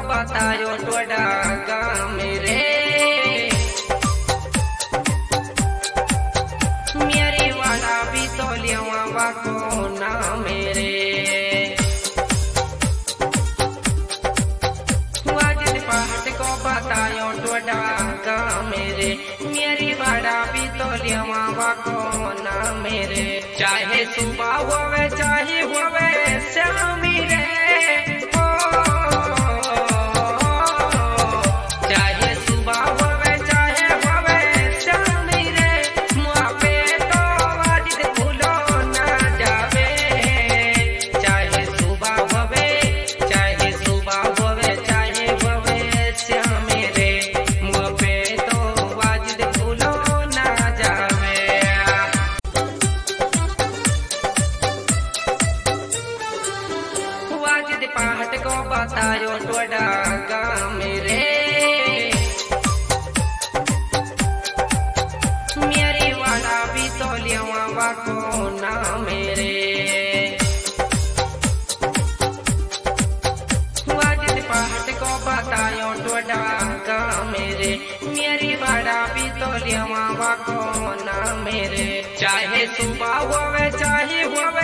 बतायो टोडा गाँव मेरे मेरी वाला भी तो लिया को ना मेरे वाजिद पहाड़ को बतायो टोडा गाँव मेरे मेरी वाला भी तो लिया को ना मेरे चाहे सुबह होवे चाहे होवे शाम रे चाहे सुबह होवे चाहे होवे शाम रे मुआ पे तो वाजिद भूलो ना जावे चाहे सुबह होवे चाहे होवे शाम रे मुआ पे तो वाजिद भूलो ना जावे वाजिद पहाड़ को बतायो टोडा गाँव मेरे मेरी वाला भी तो लिया को ना मेरे वाजिद पहाड़ को बतायो टोडा गाँव मेरे मेरी वाला भी तो लिया को ना मेरे चाहे सुबह होवे चाहे होवे